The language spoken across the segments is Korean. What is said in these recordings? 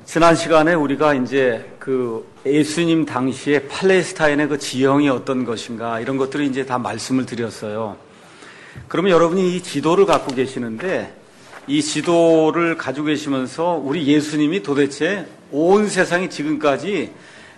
지난 시간에 우리가 이제 그 예수님 당시에 팔레스타인의 그 지형이 어떤 것인가 이런 것들을 이제 다 말씀을 드렸어요. 그러면 여러분이 이 지도를 갖고 계시는데 이 지도를 가지고 계시면서 우리 예수님이 도대체 온 세상이 지금까지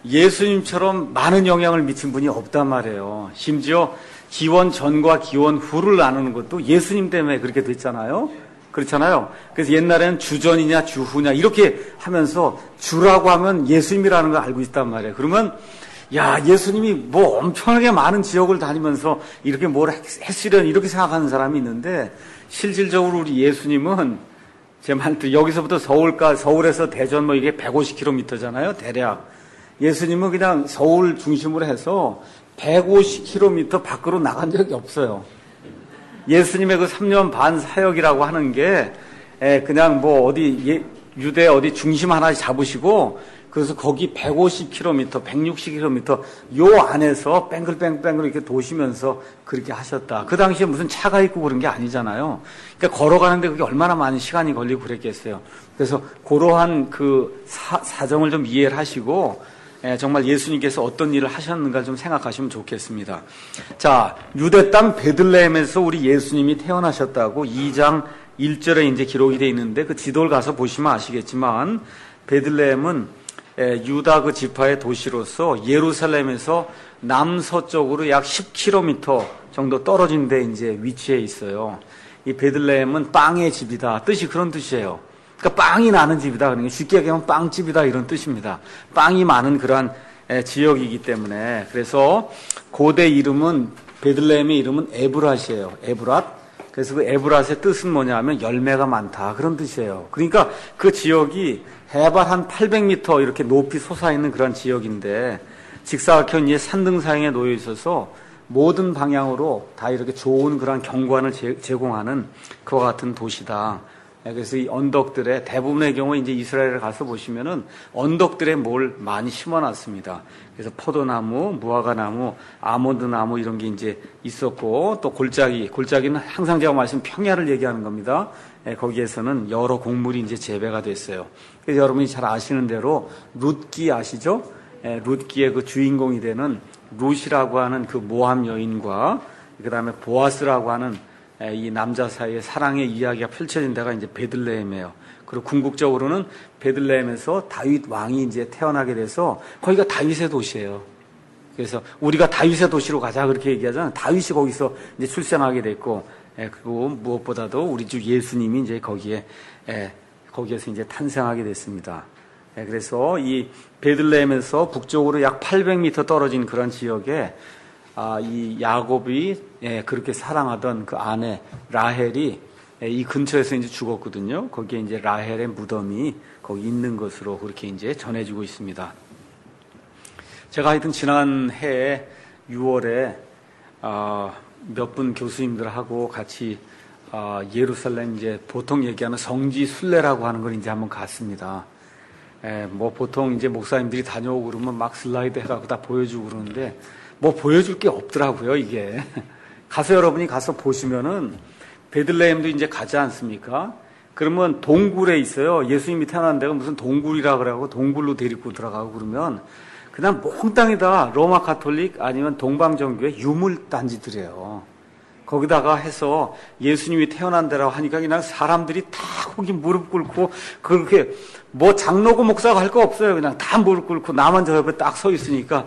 예수님처럼 많은 영향을 미친 분이 없단 말이에요. 심지어 기원 전과 기원 후를 나누는 것도 예수님 때문에 그렇게 됐잖아요. 그렇잖아요. 그래서 옛날에는 주전이냐 주후냐 이렇게 하면서 주라고 하면 예수님이라는 걸 알고 있단 말이에요. 그러면 야, 예수님이 뭐 엄청나게 많은 지역을 다니면서 이렇게 뭘 했으려니 이렇게 생각하는 사람이 있는데 실질적으로 우리 예수님은 제 말도 여기서부터 서울에서 대전 뭐 이게 150km잖아요. 대략. 예수님은 그냥 서울 중심으로 해서 150km 밖으로 나간 적이 없어요. 예수님의 그 3년 반 사역이라고 하는 게 그냥 뭐 어디 유대 어디 중심 하나 잡으시고 그래서 거기 150km, 160km 요 안에서 뺑글뺑글 이렇게 도시면서 그렇게 하셨다. 그 당시에 무슨 차가 있고 그런 게 아니잖아요. 그러니까 걸어가는데 그게 얼마나 많은 시간이 걸리고 그랬겠어요. 그래서 그러한 그 사정을 좀 이해를 하시고 정말 예수님께서 어떤 일을 하셨는가 좀 생각하시면 좋겠습니다. 자, 유대 땅 베들레헴에서 우리 예수님이 태어나셨다고 2장 1절에 이제 기록이 되어 있는데 그 지도를 가서 보시면 아시겠지만 베들레헴은 유다 그 지파의 도시로서 예루살렘에서 남서쪽으로 약 10km 정도 떨어진 데 이제 위치해 있어요. 이 베들레헴은 빵의 집이다. 뜻이 그런 뜻이에요. 그러니까 빵이 나는 집이다. 그러니까 쉽게 얘기하면 빵집이다 이런 뜻입니다. 빵이 많은 그러한 지역이기 때문에 그래서 고대 이름은 베들레헴의 이름은 에브랏이에요. 에브랏. 그래서 그 에브랏의 뜻은 뭐냐면 열매가 많다 그런 뜻이에요. 그러니까 그 지역이 해발 한 800m 이렇게 높이 솟아있는 그런 지역인데 직사각형 이제 산등사형에 놓여 있어서 모든 방향으로 다 이렇게 좋은 그런 경관을 제공하는 그와 같은 도시다. 그래서 이 언덕들에 대부분의 경우 이제 이스라엘에 가서 보시면은 언덕들에 뭘 많이 심어놨습니다. 그래서 포도나무, 무화과나무, 아몬드나무 이런 게 이제 있었고 또 골짜기는 항상 제가 말씀 평야를 얘기하는 겁니다. 거기에서는 여러 곡물이 이제 재배가 됐어요. 그래서 여러분이 잘 아시는 대로 룻기 아시죠? 룻기의 그 주인공이 되는 룻이라고 하는 그 모함 여인과 그 다음에 보아스라고 하는 이 남자 사이의 사랑의 이야기가 펼쳐진 데가 이제 베들레헴이에요. 그리고 궁극적으로는 베들레헴에서 다윗 왕이 이제 태어나게 돼서 거기가 다윗의 도시예요. 그래서 우리가 다윗의 도시로 가자 그렇게 얘기하잖아요. 다윗이 거기서 이제 출생하게 됐고, 그리고 무엇보다도 우리 주 예수님이 이제 거기에서 이제 탄생하게 됐습니다. 그래서 이 베들레헴에서 북쪽으로 약 800m 떨어진 그런 지역에 이 야곱이 그렇게 사랑하던 그 아내 라헬이 이 근처에서 이제 죽었거든요. 거기에 이제 라헬의 무덤이 거기 있는 것으로 그렇게 이제 전해지고 있습니다. 제가 하여튼 지난 해에 6월에 몇 분 교수님들하고 같이 예루살렘 이제 보통 얘기하는 성지 순례라고 하는 걸 이제 한번 갔습니다. 뭐 보통 이제 목사님들이 다녀오고 그러면 막 슬라이드 해갖고 다 보여주고 그러는데 뭐 보여줄 게 없더라고요, 이게. 가서 여러분이 가서 보시면은 베들레헴도 이제 가지 않습니까? 그러면 동굴에 있어요. 예수님이 태어난 데가 무슨 동굴이라 그러고 동굴로 데리고 들어가고 그러면 그냥 몽땅이다 로마 가톨릭 아니면 동방정교의 유물단지들이에요. 거기다가 해서 예수님이 태어난 데라고 하니까 그냥 사람들이 다 거기 무릎 꿇고 그렇게 뭐 장로고 목사가 할 거 없어요. 그냥 다 무릎 꿇고 나만 저 옆에 딱 서 있으니까.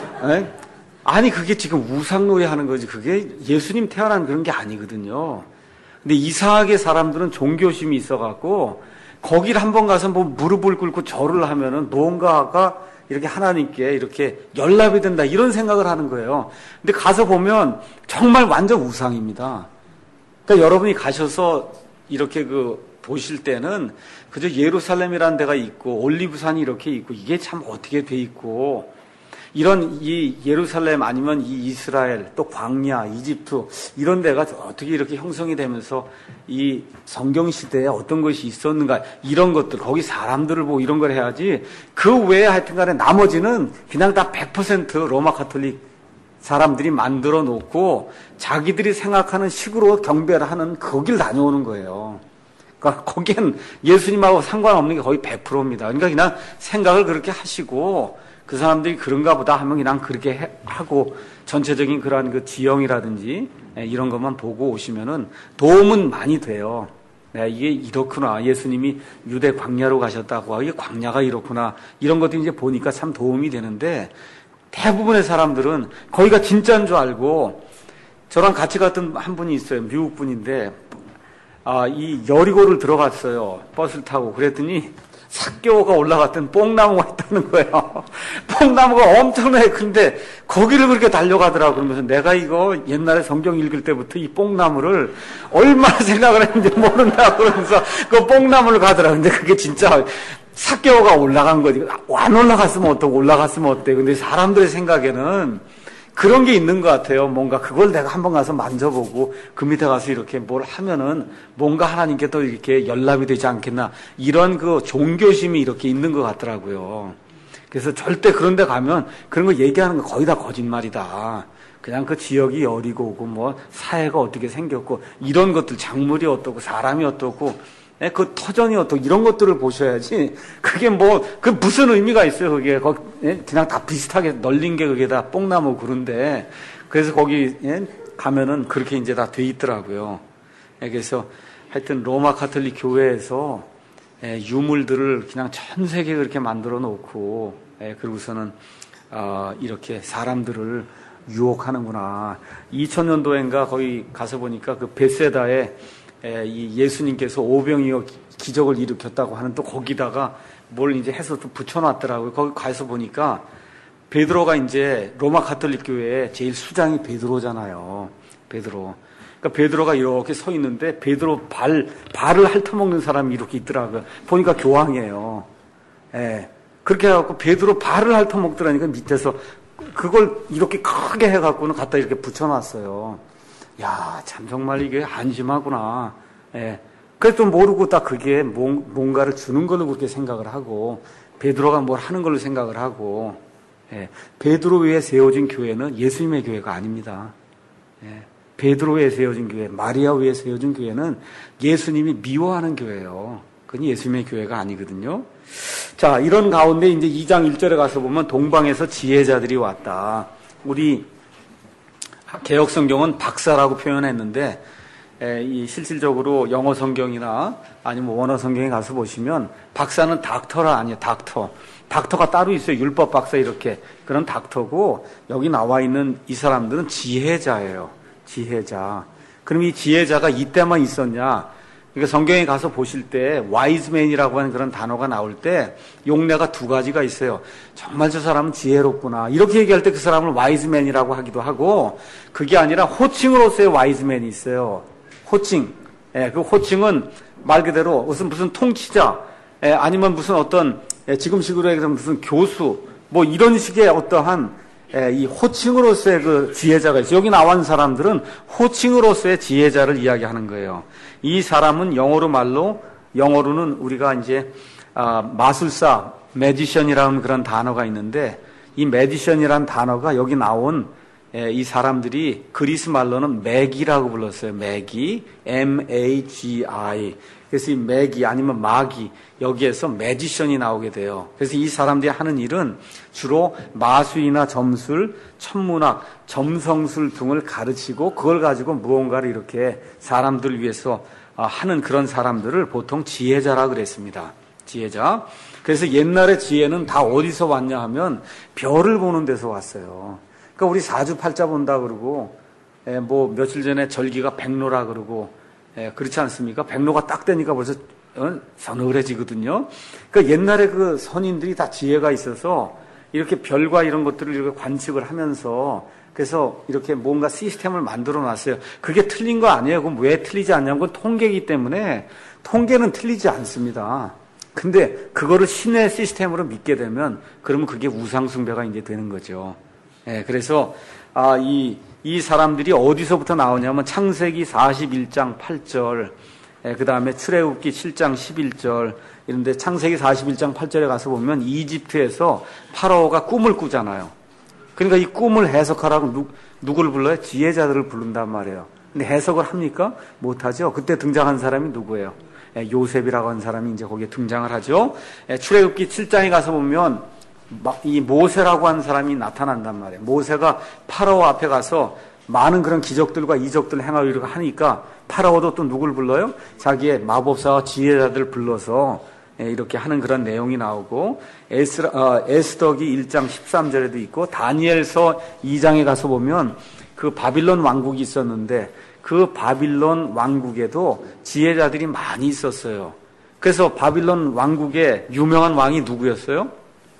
아니 그게 지금 우상놀이 하는 거지 그게 예수님 태어난 그런 게 아니거든요. 근데 이상하게 사람들은 종교심이 있어갖고 거기를 한번 가서 뭐 무릎을 꿇고 절을 하면은 뭔가가 이렇게 하나님께 이렇게 연락이 된다 이런 생각을 하는 거예요. 근데 가서 보면 정말 완전 우상입니다. 그러니까 여러분이 가셔서 이렇게 보실 때는 그저 예루살렘이라는 데가 있고 올리브산이 이렇게 있고 이게 참 어떻게 돼 있고 이런 이 예루살렘 아니면 이 이스라엘 또 광야, 이집트 이런 데가 어떻게 이렇게 형성이 되면서 이 성경 시대에 어떤 것이 있었는가 이런 것들 거기 사람들을 보고 이런 걸 해야지 그 외에 하여튼간에 나머지는 그냥 다 100% 로마 가톨릭 사람들이 만들어 놓고 자기들이 생각하는 식으로 경배를 하는 거길 다녀오는 거예요. 그러니까 거기엔 예수님하고 상관없는 게 거의 100%입니다. 그러니까 그냥 생각을 그렇게 하시고 그 사람들이 그런가 보다 하면 그냥 그렇게 하고 전체적인 그러한 그 지형이라든지 이런 것만 보고 오시면은 도움은 많이 돼요. 이게 이렇구나. 예수님이 유대 광야로 가셨다고. 이게 광야가 이렇구나. 이런 것도 이제 보니까 참 도움이 되는데 대부분의 사람들은 거기가 진짜인 줄 알고 저랑 같이 갔던 한 분이 있어요. 미국 분인데 이 여리고를 들어갔어요. 버스를 타고. 그랬더니 삭개오가 올라갔던 뽕나무가 있다는 거예요. 뽕나무가 엄청나게 큰데 거기를 그렇게 달려가더라고. 그러면서 내가 이거 옛날에 성경 읽을 때부터 이 뽕나무를 얼마나 생각을 했는지 모른다고 그러면서 그 뽕나무를 가더라고. 근데 그게 진짜 삭개오가 올라간 거지. 안 올라갔으면 어떡고 올라갔으면 어때. 근데 사람들의 생각에는 그런 게 있는 것 같아요. 뭔가 그걸 내가 한번 가서 만져보고 그 밑에 가서 이렇게 뭘 하면은 뭔가 하나님께 또 이렇게 연락이 되지 않겠나. 이런 그 종교심이 이렇게 있는 것 같더라고요. 그래서 절대 그런 데 가면 그런 거 얘기하는 거 거의 다 거짓말이다. 그냥 그 지역이 여리고고 뭐 사회가 어떻게 생겼고 이런 것들 작물이 어떻고 사람이 어떻고 그 터전이 어떻고 이런 것들을 보셔야지 그게 뭐 그 무슨 의미가 있어요. 그게 그냥 다 비슷하게 널린 게 그게 다 뽕나무 그런데 그래서 거기 가면은 그렇게 이제 다 돼 있더라고요. 그래서 하여튼 로마 카톨릭 교회에서 유물들을 그냥 전 세계에 그렇게 만들어 놓고 그러고서는 이렇게 사람들을 유혹하는구나. 2000년도인가 거기 가서 보니까 그 베세다에 이 예수님께서 오병이어 기적을 일으켰다고 하는 또 거기다가 뭘 이제 해서 또 붙여놨더라고요. 거기 가서 보니까 베드로가 이제 로마 가톨릭 교회의 제일 수장이 베드로잖아요. 베드로. 그러니까 베드로가 이렇게 서 있는데 베드로 발을 핥아먹는 사람이 이렇게 있더라고요. 보니까 교황이에요. 그렇게 해갖고 베드로 발을 핥아먹더라니까 밑에서 그걸 이렇게 크게 해갖고는 갖다 이렇게 붙여놨어요. 야, 참 정말 이게 안심하구나. 그래도 모르고 딱 그게 뭔가를 주는 걸로 그렇게 생각을 하고 베드로가 뭘 하는 걸로 생각을 하고 베드로 위에 세워진 교회는 예수님의 교회가 아닙니다. 베드로 위에 세워진 교회, 마리아 위에 세워진 교회는 예수님이 미워하는 교회예요. 그건 예수님의 교회가 아니거든요. 자, 이런 가운데 이제 2장 1절에 가서 보면 동방에서 지혜자들이 왔다. 우리 개혁 성경은 박사라고 표현했는데 이 실질적으로 영어 성경이나 아니면 원어 성경에 가서 보시면 박사는 닥터라 아니에요. 닥터가 따로 있어요. 율법 박사 이렇게. 그런 닥터고 여기 나와 있는 이 사람들은 지혜자예요. 지혜자. 그럼 이 지혜자가 이때만 있었냐? 그러니까 성경에 가서 보실 때 와이즈맨이라고 하는 그런 단어가 나올 때 용례가 두 가지가 있어요. 정말 저 사람은 지혜롭구나. 이렇게 얘기할 때 그 사람을 와이즈맨이라고 하기도 하고 그게 아니라 호칭으로서의 와이즈맨이 있어요. 호칭. 그 호칭은 말 그대로 무슨 통치자 아니면 무슨 어떤 지금식으로 얘기하면 무슨 교수 뭐 이런 식의 어떠한 이 호칭으로서의 그 지혜자가 있어요. 여기 나온 사람들은 호칭으로서의 지혜자를 이야기하는 거예요. 이 사람은 영어로는 우리가 이제 마술사, 매지션이라는 그런 단어가 있는데 이 매지션이라는 단어가 여기 나온 이 사람들이 그리스 말로는 매기라고 불렀어요. 매기, M-A-G-I. 그래서 이 매기 아니면 마기 여기에서 매지션이 나오게 돼요. 그래서 이 사람들이 하는 일은 주로 마술이나 점술, 천문학, 점성술 등을 가르치고 그걸 가지고 무언가를 이렇게 사람들 위해서 하는 그런 사람들을 보통 지혜자라 그랬습니다. 지혜자. 그래서 옛날의 지혜는 다 어디서 왔냐 하면 별을 보는 데서 왔어요. 그러니까 우리 사주팔자 본다 그러고 뭐 며칠 전에 절기가 백로라 그러고 그렇지 않습니까? 백로가 딱 되니까 벌써 서늘해지거든요. 그러니까 옛날에 그 선인들이 다 지혜가 있어서 이렇게 별과 이런 것들을 이렇게 관측을 하면서 그래서 이렇게 뭔가 시스템을 만들어 놨어요. 그게 틀린 거 아니에요. 그럼 왜 틀리지 않냐면 그건 통계이기 때문에 통계는 틀리지 않습니다. 근데 그거를 신의 시스템으로 믿게 되면 그러면 그게 우상숭배가 이제 되는 거죠. 그래서 이 사람들이 어디서부터 나오냐면 창세기 41장 8절, 그 다음에 출애굽기 7장 11절, 이런데 창세기 41장 8절에 가서 보면 이집트에서 파라오가 꿈을 꾸잖아요. 그러니까 이 꿈을 해석하라고 누구를 불러요? 지혜자들을 부른단 말이에요. 근데 해석을 합니까? 못하죠. 그때 등장한 사람이 누구예요? 요셉이라고 하는 사람이 이제 거기에 등장을 하죠. 출애굽기 7장에 가서 보면 이 모세라고 하는 사람이 나타난단 말이에요. 모세가 파라오 앞에 가서 많은 그런 기적들과 이적들을 행하고 이렇게 하니까 파라오도 또 누굴 불러요? 자기의 마법사와 지혜자들 불러서 이렇게 하는 그런 내용이 나오고, 에스더기 1장 13절에도 있고, 다니엘서 2장에 가서 보면 그 바빌론 왕국이 있었는데 그 바빌론 왕국에도 지혜자들이 많이 있었어요. 그래서 바빌론 왕국의 유명한 왕이 누구였어요?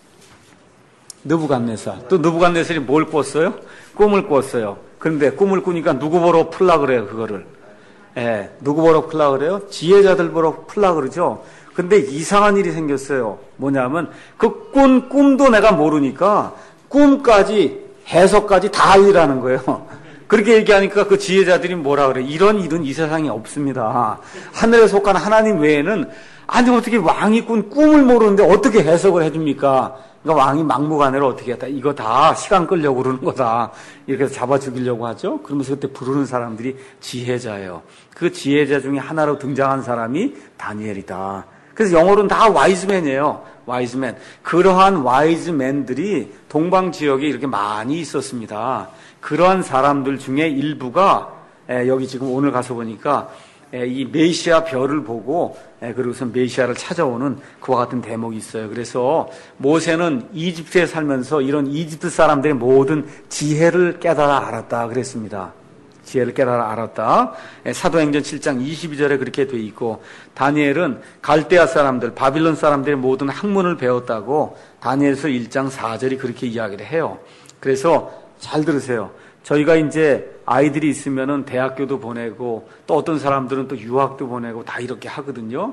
느부갓네살. 또 느부갓네살이 뭘 꿨어요? 꿈을 꿨어요. 그런데 꿈을 꾸니까 누구 보러 풀라 그래요, 그거를? 누구 보러 풀라 그래요? 지혜자들 보러 풀라 그러죠. 근데 이상한 일이 생겼어요. 뭐냐면 그 꾼 꿈도 내가 모르니까 꿈까지 해석까지 다 알리라는 거예요. 그렇게 얘기하니까 그 지혜자들이 뭐라 그래? 이런 일은 이 세상에 없습니다. 하늘에 속한 하나님 외에는, 아니 어떻게 왕이 꾼 꿈을 모르는데 어떻게 해석을 해줍니까? 그러니까 왕이 막무가내로 어떻게 했다. 이거 다 시간 끌려고 그러는 거다. 이렇게 해서 잡아 죽이려고 하죠. 그러면서 그때 부르는 사람들이 지혜자예요. 그 지혜자 중에 하나로 등장한 사람이 다니엘이다. 그래서 영어로는 다 와이즈맨이에요. 와이즈맨. 그러한 와이즈맨들이 동방 지역에 이렇게 많이 있었습니다. 그러한 사람들 중에 일부가 여기 지금 오늘 가서 보니까 이 메시아 별을 보고 그리고서 메시아를 찾아오는 그와 같은 대목이 있어요. 그래서 모세는 이집트에 살면서 이런 이집트 사람들의 모든 지혜를 깨달아 알았다 그랬습니다. 지혜를 깨달아 알았다. 사도행전 7장 22절에 그렇게 돼 있고, 다니엘은 갈대아 사람들, 바빌론 사람들의 모든 학문을 배웠다고 다니엘서 1장 4절이 그렇게 이야기를 해요. 그래서 잘 들으세요. 저희가 이제 아이들이 있으면은 대학교도 보내고 또 어떤 사람들은 또 유학도 보내고 다 이렇게 하거든요.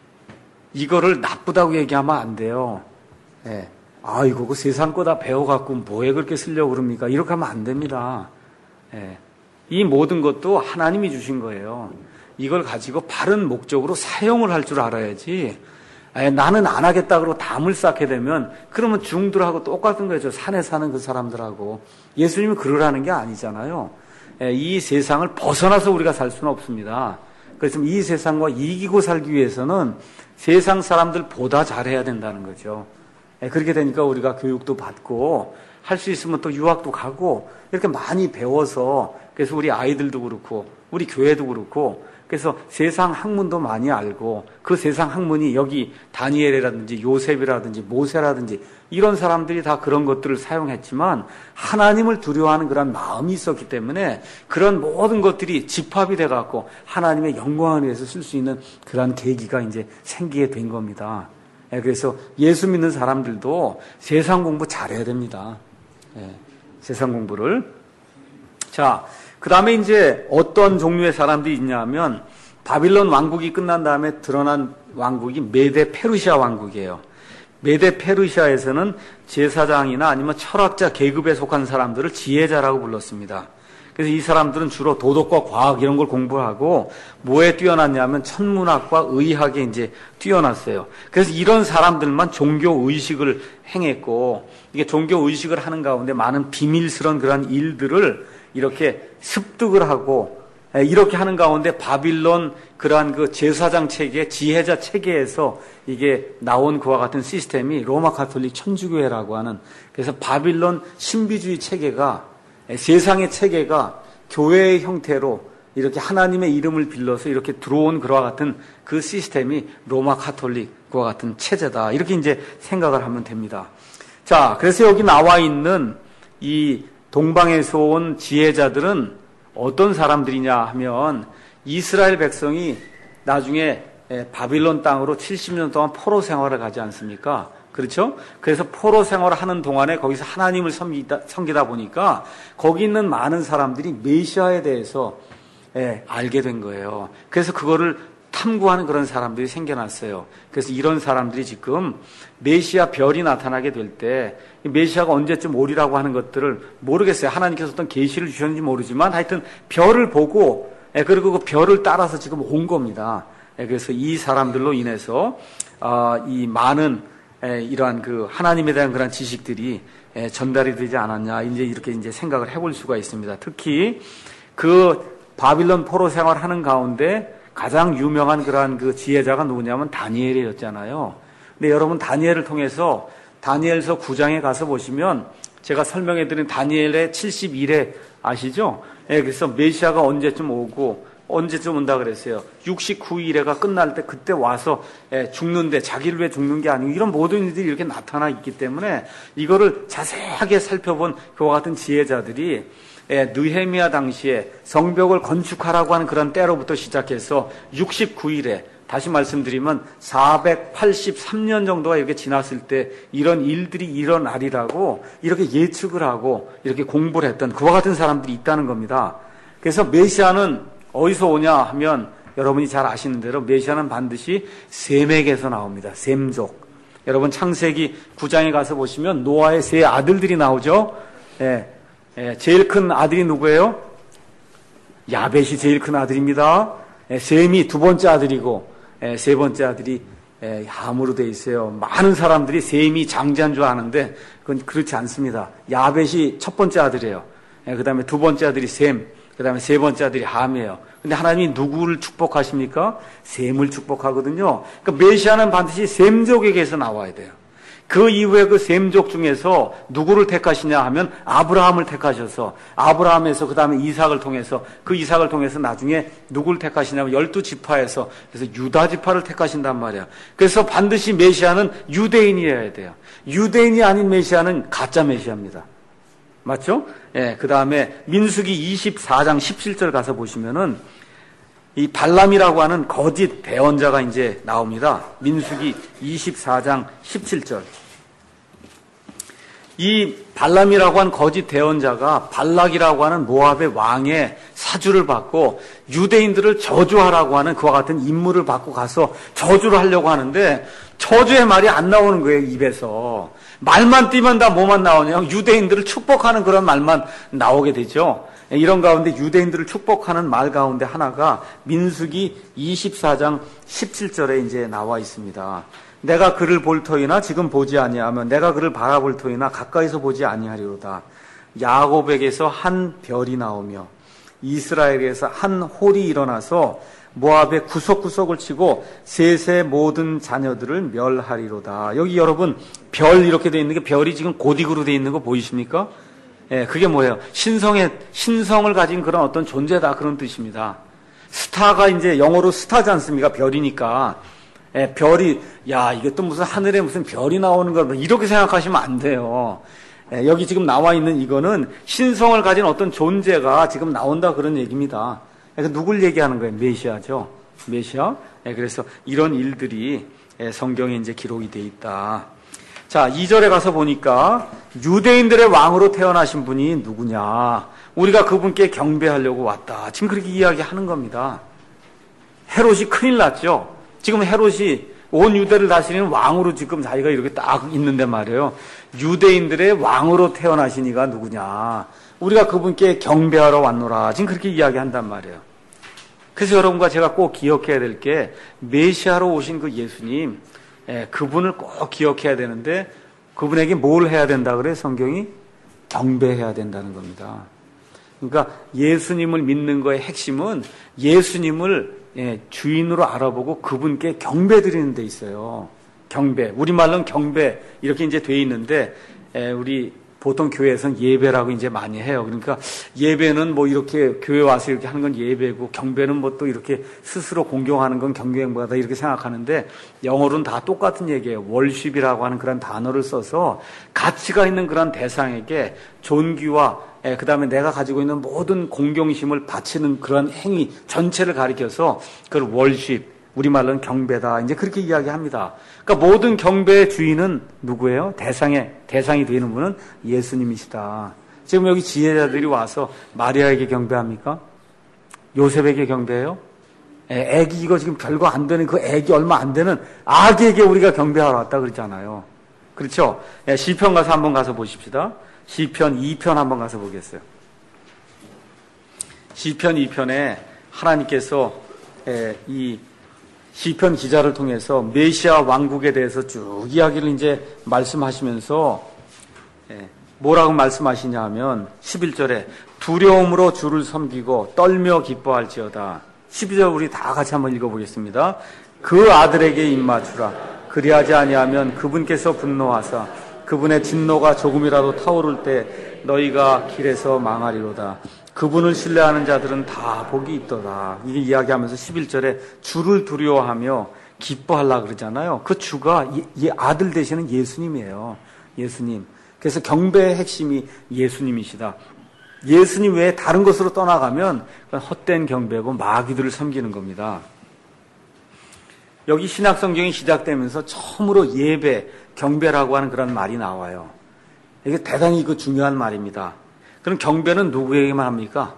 이거를 나쁘다고 얘기하면 안 돼요. 아이고, 그 세상 거 다 배워갖고 뭐에 그렇게 쓰려고 그럽니까? 이렇게 하면 안 됩니다. 이 모든 것도 하나님이 주신 거예요. 이걸 가지고 바른 목적으로 사용을 할 줄 알아야지. 나는 안 하겠다 그러고 담을 쌓게 되면 그러면 중들하고 똑같은 거죠. 산에 사는 그 사람들하고. 예수님이 그러라는 게 아니잖아요. 이 세상을 벗어나서 우리가 살 수는 없습니다. 그래서 이 세상과 이기고 살기 위해서는 세상 사람들보다 잘해야 된다는 거죠. 그렇게 되니까 우리가 교육도 받고 할 수 있으면 또 유학도 가고 이렇게 많이 배워서, 그래서 우리 아이들도 그렇고 우리 교회도 그렇고, 그래서 세상 학문도 많이 알고 그 세상 학문이 여기 다니엘이라든지 요셉이라든지 모세라든지 이런 사람들이 다 그런 것들을 사용했지만 하나님을 두려워하는 그런 마음이 있었기 때문에 그런 모든 것들이 집합이 돼갖고 하나님의 영광을 위해서 쓸 수 있는 그런 계기가 이제 생기게 된 겁니다. 그래서 예수 믿는 사람들도 세상 공부 잘해야 됩니다. 세상 공부를. 자, 그 다음에 이제 어떤 종류의 사람들이 있냐면, 바빌론 왕국이 끝난 다음에 드러난 왕국이 메데 페르시아 왕국이에요. 메데 페르시아에서는 제사장이나 아니면 철학자 계급에 속한 사람들을 지혜자라고 불렀습니다. 그래서 이 사람들은 주로 도덕과 과학 이런 걸 공부하고 뭐에 뛰어났냐면 천문학과 의학에 이제 뛰어났어요. 그래서 이런 사람들만 종교 의식을 행했고, 이게 종교 의식을 하는 가운데 많은 비밀스러운 그런 일들을 이렇게 습득을 하고 이렇게 하는 가운데 바빌론 그러한 그 제사장 체계, 지혜자 체계에서 이게 나온 그와 같은 시스템이 로마 가톨릭 천주교회라고 하는, 그래서 바빌론 신비주의 체계가, 세상의 체계가 교회의 형태로 이렇게 하나님의 이름을 빌려서 이렇게 들어온 그와 같은 그 시스템이 로마 가톨릭 그와 같은 체제다. 이렇게 이제 생각을 하면 됩니다. 자, 그래서 여기 나와 있는 이 동방에서 온 지혜자들은 어떤 사람들이냐 하면, 이스라엘 백성이 나중에 바빌론 땅으로 70년 동안 포로 생활을 가지 않습니까? 그렇죠? 그래서 포로 생활을 하는 동안에 거기서 하나님을 섬기다 보니까 거기 있는 많은 사람들이 메시아에 대해서 알게 된 거예요. 그래서 그거를 탐구하는 그런 사람들이 생겨났어요. 그래서 이런 사람들이 지금 메시아 별이 나타나게 될 때 메시아가 언제쯤 오리라고 하는 것들을 모르겠어요. 하나님께서 어떤 계시를 주셨는지 모르지만 하여튼 별을 보고 그리고 그 별을 따라서 지금 온 겁니다. 그래서 이 사람들로 인해서 이 많은 이러한 그 하나님에 대한 그런 지식들이 전달이 되지 않았냐, 이제 이렇게 이제 생각을 해볼 수가 있습니다. 특히 그 바빌론 포로 생활하는 가운데 가장 유명한 그러한 그 지혜자가 누구냐면 다니엘이었잖아요. 근데 여러분 다니엘을 통해서 다니엘서 9장에 가서 보시면 제가 설명해드린 다니엘의 71회 아시죠? 예, 그래서 메시아가 언제쯤 오고 언제쯤 온다 그랬어요. 69일에가 끝날 때 그때 와서 죽는데 자기를 위해 죽는 게 아니고 이런 모든 일들이 이렇게 나타나 있기 때문에 이거를 자세하게 살펴본 그와 같은 지혜자들이 느헤미야 당시에 성벽을 건축하라고 하는 그런 때로부터 시작해서 69일에 다시 말씀드리면 483년 정도가 이렇게 지났을 때 이런 일들이 일어나리라고 이렇게 예측을 하고 이렇게 공부를 했던 그와 같은 사람들이 있다는 겁니다. 그래서 메시아는 어디서 오냐 하면 여러분이 잘 아시는 대로 메시아는 반드시 셈에게서 나옵니다. 셈족. 여러분 창세기 9장에 가서 보시면 노아의 세 아들들이 나오죠. 제일 큰 아들이 누구예요? 야벳이 제일 큰 아들입니다. 셈이 두 번째 아들이고 세 번째 아들이 함으로 돼 있어요. 많은 사람들이 셈이 장자인 줄 아는데 그건 그렇지 않습니다. 야벳이 첫 번째 아들이에요. 그 다음에 두 번째 아들이 셈, 그 다음에 세 번째 아들이 함이에요. 근데 하나님이 누구를 축복하십니까? 셈을 축복하거든요. 그러니까 메시아는 반드시 셈족에게서 나와야 돼요. 그 이후에 그 셈족 중에서 누구를 택하시냐 하면 아브라함을 택하셔서 아브라함에서 그 다음에 이삭을 통해서 그 이삭을 통해서 나중에 누구를 택하시냐면 12지파에서 그래서 유다 지파를 택하신단 말이야. 그래서 반드시 메시아는 유대인이어야 돼요. 유대인이 아닌 메시아는 가짜 메시아입니다. 맞죠? 그 다음에 민수기 24장 17절 가서 보시면은 이 발람이라고 하는 거짓 대언자가 이제 나옵니다. 민수기 24장 17절. 이 발람이라고 하는 거짓 대언자가 발락이라고 하는 모압의 왕의 사주를 받고 유대인들을 저주하라고 하는 그와 같은 임무를 받고 가서 저주를 하려고 하는데 저주의 말이 안 나오는 거예요, 입에서. 말만 띄면 다 뭐만 나오냐? 유대인들을 축복하는 그런 말만 나오게 되죠. 이런 가운데 유대인들을 축복하는 말 가운데 하나가 민수기 24장 17절에 이제 나와 있습니다. 내가 그를 볼 터이나 지금 보지 아니하면 내가 그를 바라볼 터이나 가까이서 보지 아니하리로다. 야곱에게서 한 별이 나오며 이스라엘에서 한 홀이 일어나서 모압의 구석구석을 치고 셋의 모든 자녀들을 멸하리로다. 여기 여러분 별 이렇게 돼 있는 게 별이 지금 고딕으로 돼 있는 거 보이십니까? 그게 뭐예요? 신성을 가진 그런 어떤 존재다 그런 뜻입니다. 스타가 이제 영어로 스타지 않습니까? 별이니까. 별이 이게 또 무슨 하늘에 무슨 별이 나오는 거 이렇게 생각하시면 안 돼요. 여기 지금 나와 있는 이거는 신성을 가진 어떤 존재가 지금 나온다 그런 얘기입니다. 누굴 얘기하는 거예요? 메시아죠. 메시아. 그래서 이런 일들이 성경에 이제 기록이 돼 있다. 자, 2절에 가서 보니까 유대인들의 왕으로 태어나신 분이 누구냐? 우리가 그분께 경배하려고 왔다. 지금 그렇게 이야기하는 겁니다. 헤롯이 큰일 났죠. 지금 헤롯이 온 유대를 다스리는 왕으로 지금 자기가 이렇게 딱 있는데 말이에요. 유대인들의 왕으로 태어나신 이가 누구냐? 우리가 그분께 경배하러 왔노라. 지금 그렇게 이야기한단 말이에요. 그래서 여러분과 제가 꼭 기억해야 될 게 메시아로 오신 그 예수님, 그분을 꼭 기억해야 되는데 그분에게 뭘 해야 된다 그래요? 성경이 경배해야 된다는 겁니다. 그러니까 예수님을 믿는 거의 핵심은 예수님을 주인으로 알아보고 그분께 경배드리는 데 있어요. 경배. 우리말로는 경배 이렇게 이제 돼 있는데 우리 보통 교회에서는 예배라고 이제 많이 해요. 그러니까 예배는 뭐 이렇게 교회 와서 이렇게 하는 건 예배고 경배는 뭐 또 이렇게 스스로 공경하는 건 경배행보다 이렇게 생각하는데 영어로는 다 똑같은 얘기예요. 월십이라고 하는 그런 단어를 써서 가치가 있는 그런 대상에게 존귀와 그 다음에 내가 가지고 있는 모든 공경심을 바치는 그런 행위 전체를 가리켜서 그걸 월십, 우리말로는 경배다. 이제 그렇게 이야기합니다. 그러니까 모든 경배의 주인은 누구예요? 대상이 되는 분은 예수님이시다. 지금 여기 지혜자들이 와서 마리아에게 경배합니까? 요셉에게 경배해요? 애기 이거 지금 별거 안 되는 그 애기 얼마 안 되는 아기에게 우리가 경배하러 왔다 그랬잖아요. 그렇죠? 시편 가서 한번 가서 보십시다. 시편 2편 한번 가서 보겠어요. 시편 2편에 하나님께서 이 시편 기자를 통해서 메시아 왕국에 대해서 쭉 이야기를 이제 말씀하시면서 뭐라고 말씀하시냐 하면 11절에 두려움으로 주를 섬기고 떨며 기뻐할지어다. 12절 우리 다 같이 한번 읽어보겠습니다. 그 아들에게 입맞추라. 그리하지 아니하면 그분께서 분노하사 그분의 진노가 조금이라도 타오를 때 너희가 길에서 망하리로다. 그분을 신뢰하는 자들은 다 복이 있도다. 이게 이야기하면서 11절에 주를 두려워하며 기뻐하려고 그러잖아요. 그 주가 이 아들 되시는 예수님이에요. 예수님. 그래서 경배의 핵심이 예수님이시다. 예수님 외에 다른 것으로 떠나가면 헛된 경배고 마귀들을 섬기는 겁니다. 여기 신약성경이 시작되면서 처음으로 예배, 경배라고 하는 그런 말이 나와요. 이게 대단히 중요한 말입니다. 그럼 경배는 누구에게만 합니까?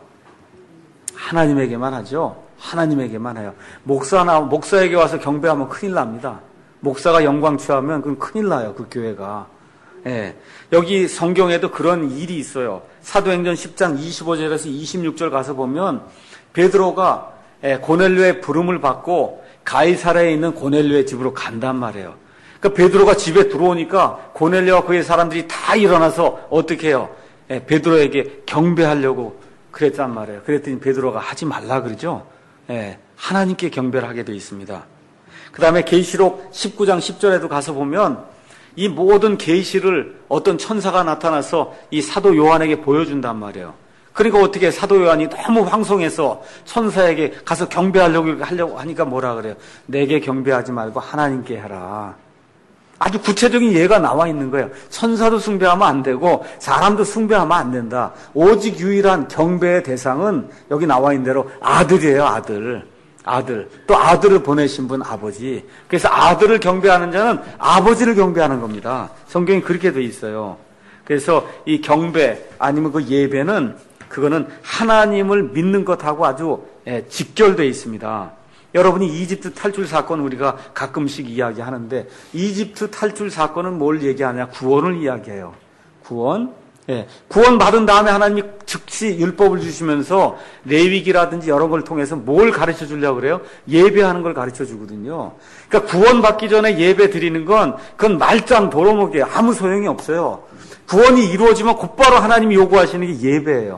하나님에게만 하죠. 하나님에게만 해요. 목사에게 와서 경배하면 큰일 납니다. 목사가 영광 취하면 그건 큰일 나요. 그 교회가. 예. 여기 성경에도 그런 일이 있어요. 사도행전 10장 25절에서 26절 가서 보면 베드로가 고넬료의 부름을 받고 가이사랴에 있는 고넬료의 집으로 간단 말이에요. 그러니까 베드로가 집에 들어오니까 고넬료와 그의 사람들이 다 일어나서 어떻게 해요? 베드로에게 경배하려고 그랬단 말이에요. 그랬더니 베드로가 하지 말라 그러죠. 하나님께 경배를 하게 되어 있습니다. 그 다음에 계시록 19장 10절에도 가서 보면 이 모든 계시를 어떤 천사가 나타나서 이 사도 요한에게 보여준단 말이에요. 그러니까 어떻게 사도 요한이 너무 황송해서 천사에게 가서 경배하려고 하니까 뭐라 그래요? 내게 경배하지 말고 하나님께 해라. 아주 구체적인 예가 나와 있는 거예요. 천사도 숭배하면 안 되고 사람도 숭배하면 안 된다. 오직 유일한 경배의 대상은 여기 나와 있는 대로 아들이에요. 아들. 또 아들을 보내신 분 아버지. 그래서 아들을 경배하는 자는 아버지를 경배하는 겁니다. 성경이 그렇게 돼 있어요. 그래서 이 경배 아니면 그 예배는 그거는 하나님을 믿는 것하고 아주 직결되어 있습니다. 여러분이 이집트 탈출 사건 우리가 가끔씩 이야기하는데 이집트 탈출 사건은 뭘 얘기하냐? 구원을 이야기해요. 구원. 구원 받은 다음에 하나님이 즉시 율법을 주시면서 레위기라든지 여러 걸 통해서 뭘 가르쳐 주려고 그래요? 예배하는 걸 가르쳐 주거든요. 그러니까 구원 받기 전에 예배 드리는 건 그건 말짱 도로먹이에요. 아무 소용이 없어요. 구원이 이루어지면 곧바로 하나님이 요구하시는 게 예배예요.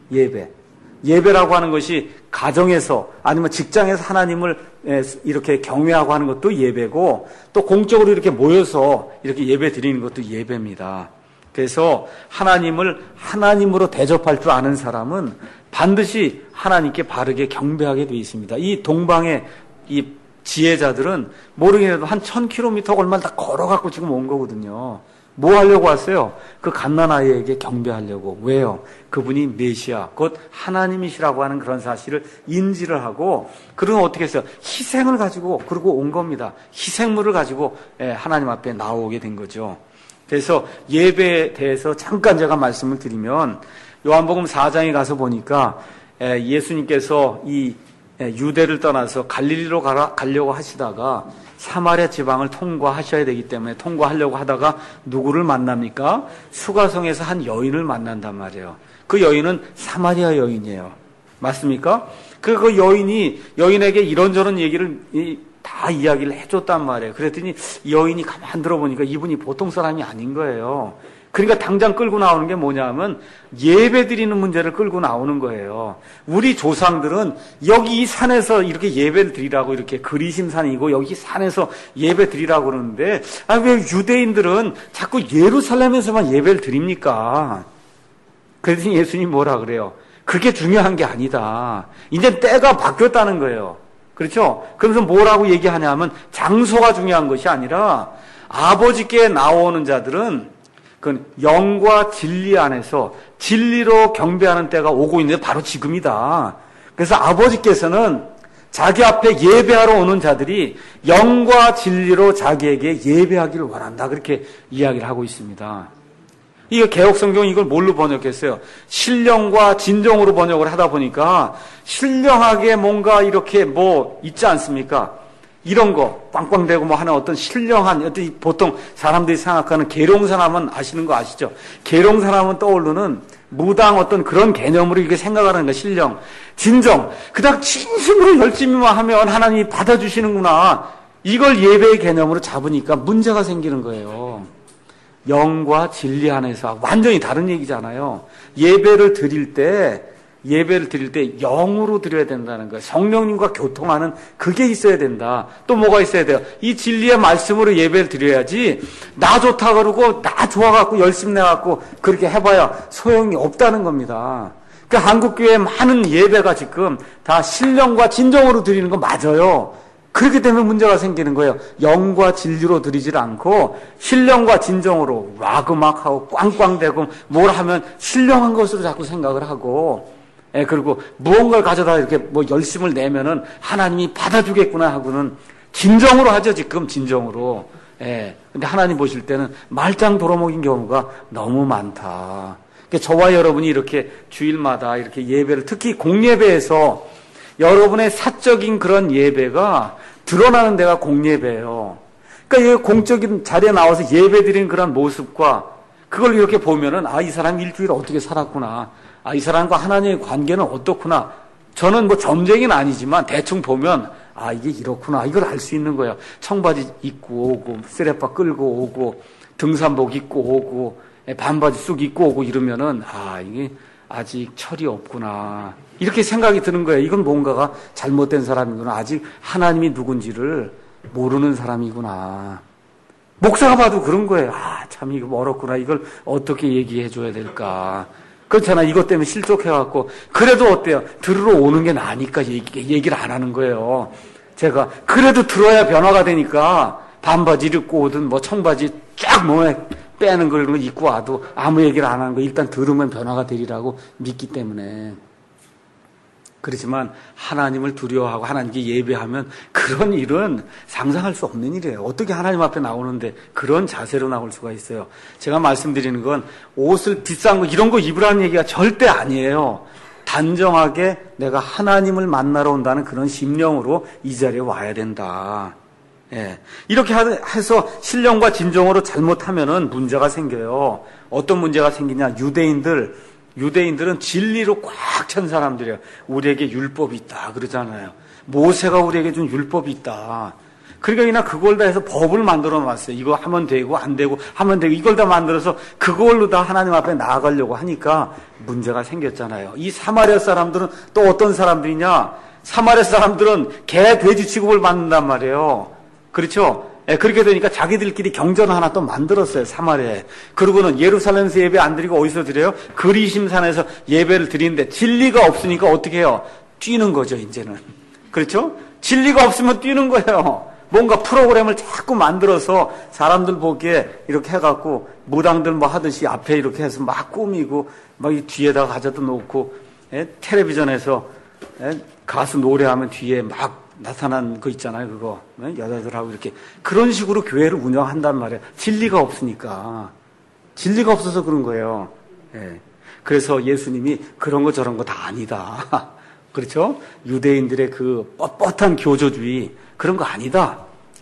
예배라고 하는 것이 가정에서 아니면 직장에서 하나님을 이렇게 경외하고 하는 것도 예배고 또 공적으로 이렇게 모여서 이렇게 예배 드리는 것도 예배입니다. 그래서 하나님을 하나님으로 대접할 줄 아는 사람은 반드시 하나님께 바르게 경배하게 되어 있습니다. 이 동방의 이 지혜자들은 모르겠는데 한 1000km 얼마나 다 걸어갖고 지금 온 거거든요. 뭐 하려고 왔어요? 그 갓난아이에게 경배하려고. 왜요? 그분이 메시아, 곧 하나님이시라고 하는 그런 사실을 인지를 하고, 그러면 어떻게 했어요? 희생을 가지고, 그러고 온 겁니다. 희생물을 가지고 하나님 앞에 나오게 된 거죠. 그래서 예배에 대해서 잠깐 제가 말씀을 드리면, 요한복음 4장에 가서 보니까 예수님께서 이 유대를 떠나서 갈릴리로 가려고 하시다가 사마리아 지방을 통과하셔야 되기 때문에 통과하려고 하다가 누구를 만납니까? 수가성에서 한 여인을 만난단 말이에요. 그 여인은 사마리아 여인이에요. 맞습니까? 그 여인에게 이런저런 얘기를 다 이야기를 해줬단 말이에요. 그랬더니 여인이 가만 들어보니까 이분이 보통 사람이 아닌 거예요. 그러니까 당장 끌고 나오는 게 뭐냐면 예배 드리는 문제를 끌고 나오는 거예요. 우리 조상들은 여기 이 산에서 이렇게 예배를 드리라고 이렇게 그리심산이고 여기 산에서 예배 드리라고 그러는데 왜 유대인들은 자꾸 예루살렘에서만 예배를 드립니까? 그랬더니 예수님 뭐라 그래요? 그게 중요한 게 아니다. 이제 때가 바뀌었다는 거예요. 그렇죠? 그래서 뭐라고 얘기하냐면 장소가 중요한 것이 아니라 아버지께 나오는 자들은 그 영과 진리 안에서 진리로 경배하는 때가 오고 있는데 바로 지금이다. 그래서 아버지께서는 자기 앞에 예배하러 오는 자들이 영과 진리로 자기에게 예배하기를 원한다. 그렇게 이야기를 하고 있습니다. 이거 개혁성경은 이걸 뭘로 번역했어요? 신령과 진정으로 번역을 하다 보니까 신령하게 뭔가 이렇게 뭐 있지 않습니까? 이런 거 빵빵대고 뭐 하는 어떤 신령한 어떤 보통 사람들이 생각하는 계룡사람은 아시는 거 아시죠? 계룡사람은 떠오르는 무당 어떤 그런 개념으로 이렇게 생각하는 거 신령, 진정. 그닥 진심으로 열심히만 하면 하나님이 받아주시는구나. 이걸 예배의 개념으로 잡으니까 문제가 생기는 거예요. 영과 진리 안에서 완전히 다른 얘기잖아요. 예배를 드릴 때 예배를 드릴 때 영으로 드려야 된다는 거예요. 성령님과 교통하는 그게 있어야 된다. 또 뭐가 있어야 돼요? 이 진리의 말씀으로 예배를 드려야지 나 좋다 그러고 나 좋아갖고 열심히 내갖고 그렇게 해봐야 소용이 없다는 겁니다. 그러니까 한국교회 많은 예배가 지금 다 신령과 진정으로 드리는 거 맞아요. 그렇기 때문에 문제가 생기는 거예요. 영과 진리로 드리질 않고 신령과 진정으로 락 음악하고 꽝꽝대고 뭘 하면 신령한 것으로 자꾸 생각을 하고 그리고 무언가를 가져다 이렇게 뭐 열심을 내면은 하나님이 받아주겠구나 하고는 진정으로 하죠, 지금 진정으로. 근데 하나님 보실 때는 말짱 돌아먹인 경우가 너무 많다. 그러니까 저와 여러분이 이렇게 주일마다 이렇게 예배를 특히 공예배에서 여러분의 사적인 그런 예배가 드러나는 데가 공예배예요. 그러니까 이 공적인 자리에 나와서 예배 드리는 그런 모습과 그걸 이렇게 보면은 아, 이 사람이 일주일 어떻게 살았구나. 아, 이 사람과 하나님의 관계는 어떻구나. 저는 뭐 점쟁이는 아니지만 대충 보면 아, 이게 이렇구나. 이걸 알 수 있는 거예요. 청바지 입고 오고 쓰레빠 끌고 오고 등산복 입고 오고 반바지 쑥 입고 오고 이러면은 아, 이게 아직 철이 없구나. 이렇게 생각이 드는 거예요. 이건 뭔가가 잘못된 사람이구나. 아직 하나님이 누군지를 모르는 사람이구나. 목사가 봐도 그런 거예요. 아, 참 이거 멀었구나. 이걸 어떻게 얘기해 줘야 될까. 그렇잖아. 이것 때문에 실족해갖고. 그래도 어때요? 들으러 오는 게 나으니까 얘기를 안 하는 거예요. 제가 그래도 들어야 변화가 되니까 반바지 입고 오든 뭐 청바지 쫙 몸에 빼는 걸 입고 와도 아무 얘기를 안 하는 거 일단 들으면 변화가 되리라고 믿기 때문에. 그렇지만 하나님을 두려워하고 하나님께 예배하면 그런 일은 상상할 수 없는 일이에요. 어떻게 하나님 앞에 나오는데 그런 자세로 나올 수가 있어요. 제가 말씀드리는 건 옷을 비싼 거 이런 거 입으라는 얘기가 절대 아니에요. 단정하게 내가 하나님을 만나러 온다는 그런 심령으로 이 자리에 와야 된다. 이렇게 해서 신령과 진정으로 잘못하면은 문제가 생겨요. 어떤 문제가 생기냐? 유대인들은 진리로 꽉 찬 사람들이에요. 우리에게 율법이 있다 그러잖아요. 모세가 우리에게 준 율법이 있다. 그러니까 그걸 다 해서 법을 만들어 놨어요. 이거 하면 되고 안 되고 하면 되고 이걸 다 만들어서 그걸로 다 하나님 앞에 나아가려고 하니까 문제가 생겼잖아요. 이 사마리아 사람들은 또 어떤 사람들이냐? 사마리아 사람들은 개, 돼지 취급을 받는단 말이에요. 그렇죠? 그렇게 되니까 자기들끼리 경전 하나 또 만들었어요, 사마리아에. 그러고는 예루살렘에서 예배 안 드리고 어디서 드려요? 그리심산에서 예배를 드리는데 진리가 없으니까 어떻게 해요? 뛰는 거죠, 이제는. 그렇죠? 진리가 없으면 뛰는 거예요. 뭔가 프로그램을 자꾸 만들어서 사람들 보기에 이렇게 해갖고 무당들 뭐 하듯이 앞에 이렇게 해서 막 꾸미고 막 이 뒤에다가 가져다 놓고 텔레비전에서 가수 노래하면 뒤에 막 나타난 거 있잖아요, 그거. 여자들하고 이렇게. 그런 식으로 교회를 운영한단 말이에요. 진리가 없으니까. 진리가 없어서 그런 거예요. 그래서 예수님이 그런 거 저런 거 다 아니다. 그렇죠? 유대인들의 그 뻣뻣한 교조주의, 그런 거 아니다.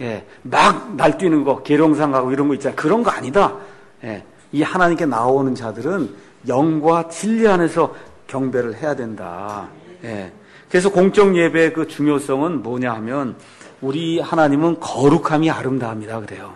막 날뛰는 거, 계룡상 가고 이런 거 있잖아요. 그런 거 아니다. 이 하나님께 나오는 자들은 영과 진리 안에서 경배를 해야 된다. 그래서 공적 예배의 그 중요성은 뭐냐 하면 우리 하나님은 거룩함이 아름다움이다 그래요.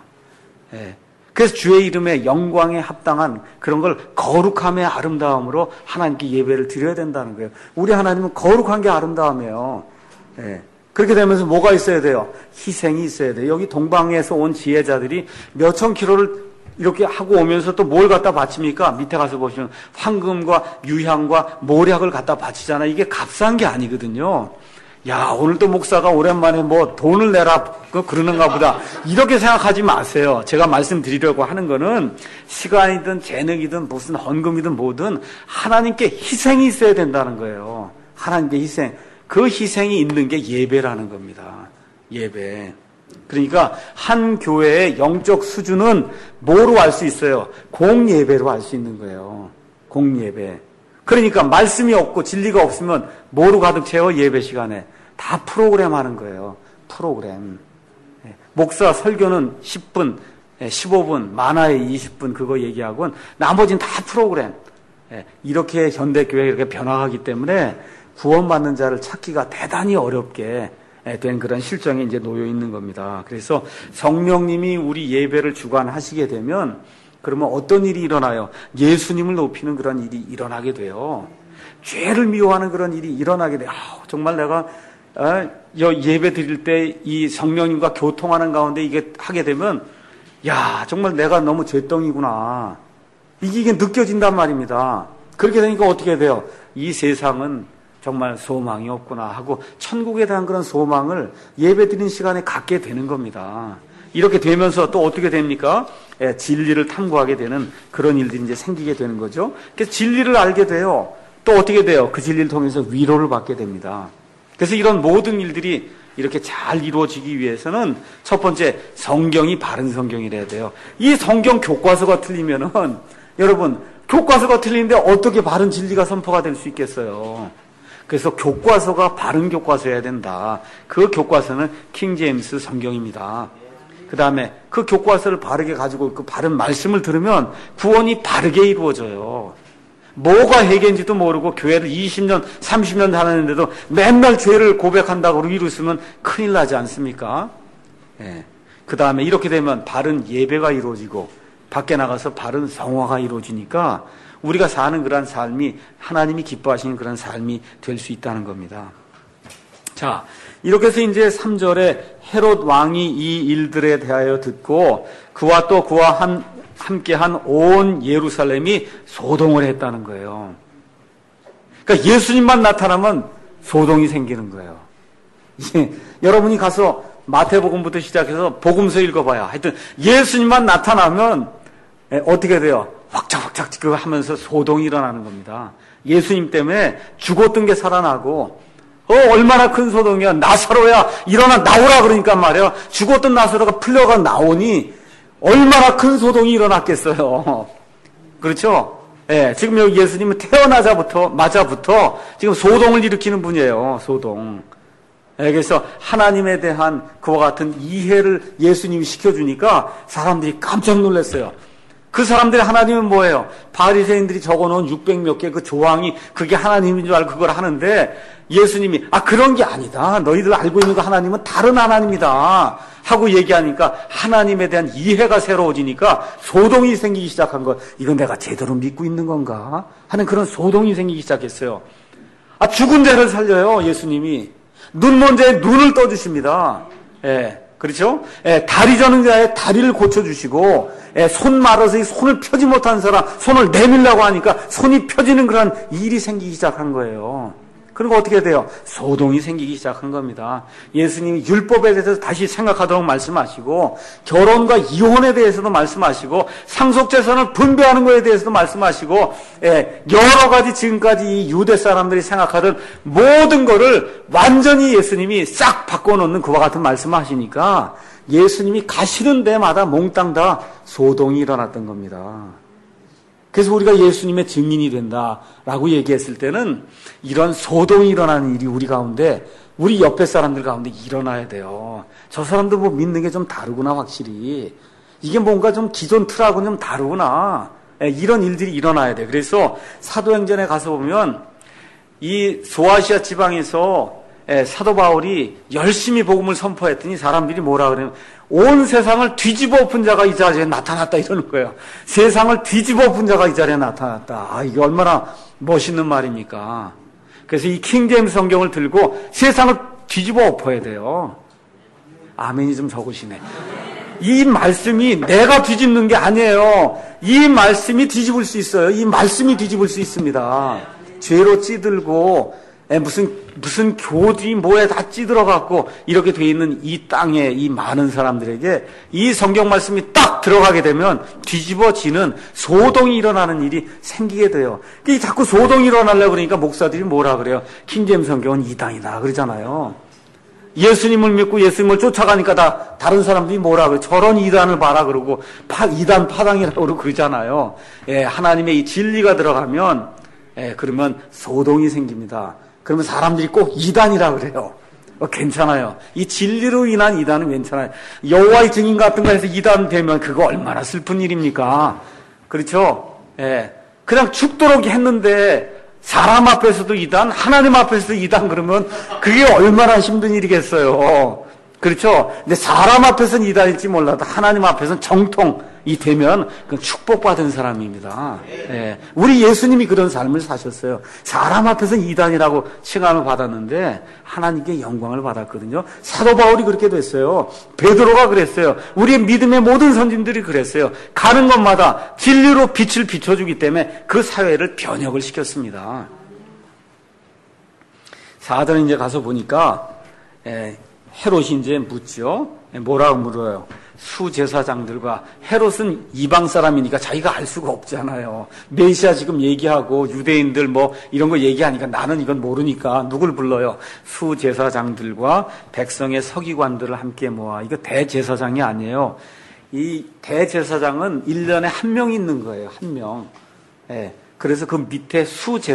그래서 주의 이름에 영광에 합당한 그런 걸 거룩함의 아름다움으로 하나님께 예배를 드려야 된다는 거예요. 우리 하나님은 거룩한 게 아름다움이에요. 그렇게 되면서 뭐가 있어야 돼요? 희생이 있어야 돼요. 여기 동방에서 온 지혜자들이 몇천 킬로를 이렇게 하고 오면서 또 뭘 갖다 바칩니까? 밑에 가서 보시면 황금과 유향과 모략을 갖다 바치잖아요. 이게 값싼 게 아니거든요. 야, 오늘 또 목사가 오랜만에 뭐 돈을 내라 그러는가 보다. 이렇게 생각하지 마세요. 제가 말씀드리려고 하는 거는 시간이든 재능이든 무슨 헌금이든 뭐든 하나님께 희생이 있어야 된다는 거예요. 하나님께 희생. 그 희생이 있는 게 예배라는 겁니다. 예배. 그러니까 한 교회의 영적 수준은 뭐로 알 수 있어요? 공예배로 알 수 있는 거예요. 공예배. 그러니까 말씀이 없고 진리가 없으면 뭐로 가득 채워? 예배 시간에. 다 프로그램 하는 거예요. 프로그램. 목사 설교는 10분, 15분, 많아야 20분 그거 얘기하고는 나머지는 다 프로그램. 이렇게 현대교회가 이렇게 변화하기 때문에 구원받는 자를 찾기가 대단히 어렵게 된 그런 실정에 이제 놓여 있는 겁니다. 그래서 성령님이 우리 예배를 주관하시게 되면 그러면 어떤 일이 일어나요? 예수님을 높이는 그런 일이 일어나게 돼요. 죄를 미워하는 그런 일이 일어나게 돼. 정말 내가 예배 드릴 때 이 성령님과 교통하는 가운데 이게 하게 되면 정말 내가 너무 죄덩이구나. 이게 느껴진단 말입니다. 그렇게 되니까 어떻게 돼요? 이 세상은 정말 소망이 없구나 하고 천국에 대한 그런 소망을 예배 드리는 시간에 갖게 되는 겁니다. 이렇게 되면서 또 어떻게 됩니까? 진리를 탐구하게 되는 그런 일들이 이제 생기게 되는 거죠. 그래서 진리를 알게 돼요. 또 어떻게 돼요? 그 진리를 통해서 위로를 받게 됩니다. 그래서 이런 모든 일들이 이렇게 잘 이루어지기 위해서는 첫 번째, 성경이 바른 성경이라야 돼요. 이 성경 교과서가 틀리면은 여러분, 교과서가 틀린데 어떻게 바른 진리가 선포가 될 수 있겠어요? 그래서 교과서가 바른 교과서여야 된다. 그 교과서는 킹제임스 성경입니다. 그 다음에 그 교과서를 바르게 가지고 그 바른 말씀을 들으면 구원이 바르게 이루어져요. 뭐가 해결인지도 모르고 교회를 20년, 30년 다녔는데도 맨날 죄를 고백한다고 이루었으면 큰일 나지 않습니까? 그 다음에 이렇게 되면 바른 예배가 이루어지고 밖에 나가서 바른 성화가 이루어지니까 우리가 사는 그런 삶이 하나님이 기뻐하시는 그런 삶이 될 수 있다는 겁니다. 자, 이렇게 해서 이제 3절에 헤롯 왕이 이 일들에 대하여 듣고 그와 또 그와 함께한 온 예루살렘이 소동을 했다는 거예요. 그러니까 예수님만 나타나면 소동이 생기는 거예요. 여러분이 가서 마태복음부터 시작해서 복음서 읽어봐야 하여튼 예수님만 나타나면 어떻게 돼요? 확착확착 그거 하면서 소동이 일어나는 겁니다. 예수님 때문에 죽었던 게 살아나고 얼마나 큰 소동이야. 나사로야 일어나 나오라 그러니까 말이야. 죽었던 나사로가 풀려가 나오니 얼마나 큰 소동이 일어났겠어요. 그렇죠? 지금 여기 예수님은 태어나자부터 지금 소동을 일으키는 분이에요. 소동. 그래서 하나님에 대한 그와 같은 이해를 예수님이 시켜주니까 사람들이 깜짝 놀랐어요. 그 사람들이 하나님은 뭐예요? 바리새인들이 적어놓은 600몇 개 그 조항이 그게 하나님인 줄 알고 그걸 하는데 예수님이 그런 게 아니다. 너희들 알고 있는 그 하나님은 다른 하나님이다 하고 얘기하니까 하나님에 대한 이해가 새로워지니까 소동이 생기기 시작한 거. 이건 내가 제대로 믿고 있는 건가 하는 그런 소동이 생기기 시작했어요. 죽은 자를 살려요. 예수님이 눈 먼 자의 눈을 떠주십니다. 그렇죠? 다리 저는 자의 다리를 고쳐주시고 손 말아서 손을 펴지 못한 사람 손을 내밀라고 하니까 손이 펴지는 그런 일이 생기기 시작한 거예요. 그리고 어떻게 돼요? 소동이 생기기 시작한 겁니다. 예수님이 율법에 대해서 다시 생각하도록 말씀하시고 결혼과 이혼에 대해서도 말씀하시고 상속재산을 분배하는 것에 대해서도 말씀하시고 여러 가지 지금까지 이 유대 사람들이 생각하던 모든 거를 완전히 예수님이 싹 바꿔놓는 그와 같은 말씀을 하시니까 예수님이 가시는 데마다 몽땅 다 소동이 일어났던 겁니다. 그래서 우리가 예수님의 증인이 된다라고 얘기했을 때는 이런 소동이 일어나는 일이 우리 가운데, 우리 옆에 사람들 가운데 일어나야 돼요. 저 사람도 뭐 믿는 게 좀 다르구나, 확실히. 이게 뭔가 좀 기존 틀하고는 좀 다르구나. 이런 일들이 일어나야 돼. 그래서 사도행전에 가서 보면 이 소아시아 지방에서 사도 바울이 열심히 복음을 선포했더니 사람들이 뭐라 그러냐면 온 세상을 뒤집어 엎은 자가 이 자리에 나타났다 이러는 거예요. 세상을 뒤집어 엎은 자가 이 자리에 나타났다. 이게 얼마나 멋있는 말입니까? 그래서 이 킹제임스 성경을 들고 세상을 뒤집어 엎어야 돼요. 아멘이 좀 적으시네. 이 말씀이 내가 뒤집는 게 아니에요. 이 말씀이 뒤집을 수 있어요. 이 말씀이 뒤집을 수 있습니다. 죄로 찌들고 무슨 교들이 뭐에 다 찌들어갖고 이렇게 돼 있는 이 땅에 이 많은 사람들에게 이 성경 말씀이 딱 들어가게 되면 뒤집어지는 소동이 일어나는 일이 생기게 돼요. 자꾸 소동이 일어나려고 그러니까 목사들이 뭐라 그래요? 킹제임스 성경은 이단이다 그러잖아요. 예수님을 믿고 예수님을 쫓아가니까 다른 사람들이 뭐라 그래요? 저런 이단을 봐라 그러고 이단 파당이라고 그러고 그러잖아요. 하나님의 이 진리가 들어가면 그러면 소동이 생깁니다. 그러면 사람들이 꼭 이단이라 그래요. 괜찮아요. 이 진리로 인한 이단은 괜찮아요. 여호와의 증인 같은 거 해서 이단 되면 그거 얼마나 슬픈 일입니까? 그렇죠? 그냥 죽도록 했는데 사람 앞에서도 이단, 하나님 앞에서도 이단 그러면 그게 얼마나 힘든 일이겠어요. 그렇죠? 근데 사람 앞에서는 이단일지 몰라도 하나님 앞에서는 정통 이 되면 그 축복받은 사람입니다. 예. 우리 예수님이 그런 삶을 사셨어요. 사람 앞에서 이단이라고 칭함을 받았는데 하나님께 영광을 받았거든요. 사도 바울이 그렇게 됐어요. 베드로가 그랬어요. 우리의 믿음의 모든 선진들이 그랬어요. 가는 곳마다 진리로 빛을 비춰주기 때문에 그 사회를 변혁을 시켰습니다. 4절 이제 가서 보니까 헤롯이 이제 묻죠. 뭐라고 물어요? 수제사장들과 헤롯은 이방 사람이니까 자기가 알 수가 없잖아요. 메시아 지금 얘기하고 유대인들 뭐 이런 거 얘기하니까 나는 이건 모르니까 누굴 불러요? 수제사장들과 백성의 서기관들을 함께 모아. 이거 대제사장이 아니에요. 이 대제사장은 1년에 한 명 있는 거예요. 한 명. 그래서 그 밑에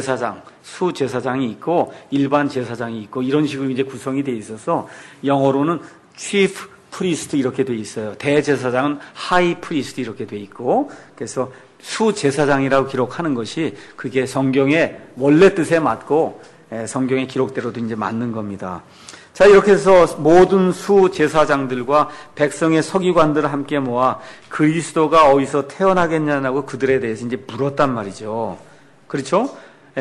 수제사장이 있고 일반 제사장이 있고 이런 식으로 이제 구성이 돼 있어서 영어로는 chief priest 이렇게 돼 있어요. 대제사장은 high priest 이렇게 돼 있고 그래서 수제사장이라고 기록하는 것이 그게 성경의 원래 뜻에 맞고 성경의 기록대로도 이제 맞는 겁니다. 자, 이렇게 해서 모든 수제사장들과 백성의 서기관들을 함께 모아 그리스도가 어디서 태어나겠냐고 그들에 대해서 이제 물었단 말이죠. 그렇죠?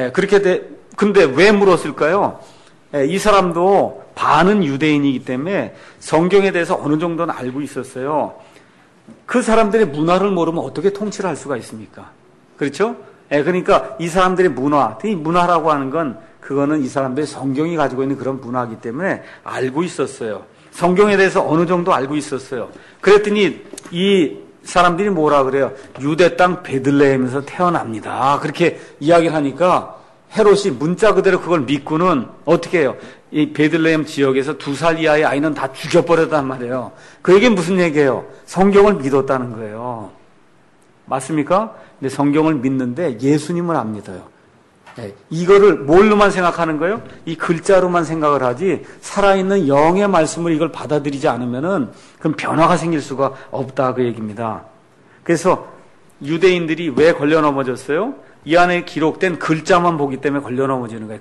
근데 왜 물었을까요? 이 사람도 반은 유대인이기 때문에 성경에 대해서 어느 정도는 알고 있었어요. 그 사람들의 문화를 모르면 어떻게 통치를 할 수가 있습니까? 그렇죠? 그러니까 이 사람들의 이 문화라고 하는 건 그거는 이 사람들이 성경이 가지고 있는 그런 문화이기 때문에 알고 있었어요. 성경에 대해서 어느 정도 알고 있었어요. 그랬더니 이 사람들이 뭐라 그래요? 유대 땅 베들레헴에서 태어납니다. 그렇게 이야기를 하니까 헤롯이 문자 그대로 그걸 믿고는 어떻게 해요? 이 베들레헴 지역에서 2살 이하의 아이는 다 죽여버렸단 말이에요. 그 얘기는 무슨 얘기예요? 성경을 믿었다는 거예요. 맞습니까? 근데 성경을 믿는데 예수님을 안 믿어요. 이거를 뭘로만 생각하는 거예요? 이 글자로만 생각을 하지 살아있는 영의 말씀을 이걸 받아들이지 않으면은 그럼 변화가 생길 수가 없다 그 얘기입니다. 그래서 유대인들이 왜 걸려 넘어졌어요? 이 안에 기록된 글자만 보기 때문에 걸려 넘어지는 거예요.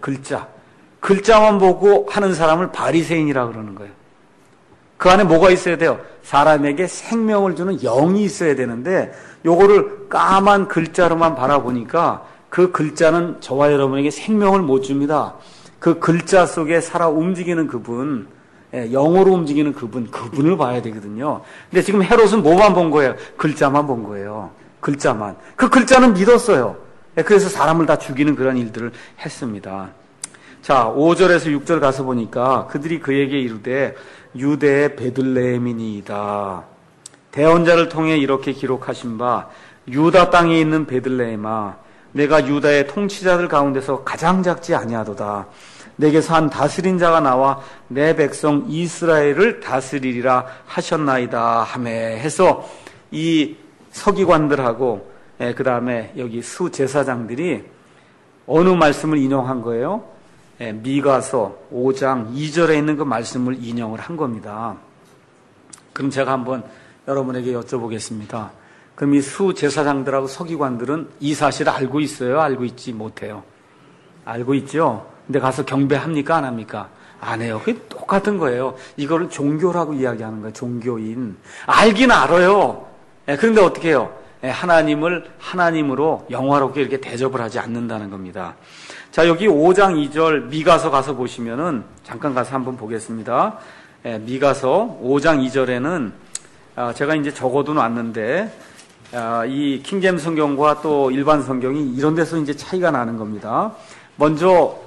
글자만 보고 하는 사람을 바리새인이라 그러는 거예요. 그 안에 뭐가 있어야 돼요? 사람에게 생명을 주는 영이 있어야 되는데 요거를 까만 글자로만 바라보니까 그 글자는 저와 여러분에게 생명을 못 줍니다. 그 글자 속에 살아 움직이는 그분, 영으로 움직이는 그분을 봐야 되거든요. 근데 지금 헤롯은 뭐만 본 거예요? 글자만 본 거예요. 글자만. 그 글자는 믿었어요. 그래서 사람을 다 죽이는 그런 일들을 했습니다. 자, 5절에서 6절 가서 보니까 그들이 그에게 이르되 유대의 베들레헴이니이다. 대언자를 통해 이렇게 기록하신 바 유다 땅에 있는 베들레헴아 내가 유다의 통치자들 가운데서 가장 작지 아니하도다. 내게서 한 다스린 자가 나와 내 백성 이스라엘을 다스리리라 하셨나이다 하매 해서 이 서기관들하고 그 다음에 여기 수제사장들이 어느 말씀을 인용한 거예요? 미가서 5장 2절에 있는 그 말씀을 인용을 한 겁니다. 그럼 제가 한번 여러분에게 여쭤보겠습니다. 그럼 이 수제사장들하고 서기관들은 이 사실을 알고 있어요? 알고 있지 못해요? 알고 있죠? 근데 가서 경배합니까? 안 합니까? 안 해요. 그게 똑같은 거예요. 이거를 종교라고 이야기하는 거예요. 종교인. 알긴 알아요. 그런데 어떻게 해요? 하나님을 하나님으로 영화롭게 이렇게 대접을 하지 않는다는 겁니다. 자, 여기 5장 2절 미가서 가서 보시면은 잠깐 가서 한번 보겠습니다. 미가서 5장 2절에는 제가 이제 적어도 놨는데 이 킹제임스 성경과 또 일반 성경이 이런 데서 이제 차이가 나는 겁니다. 먼저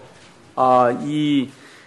이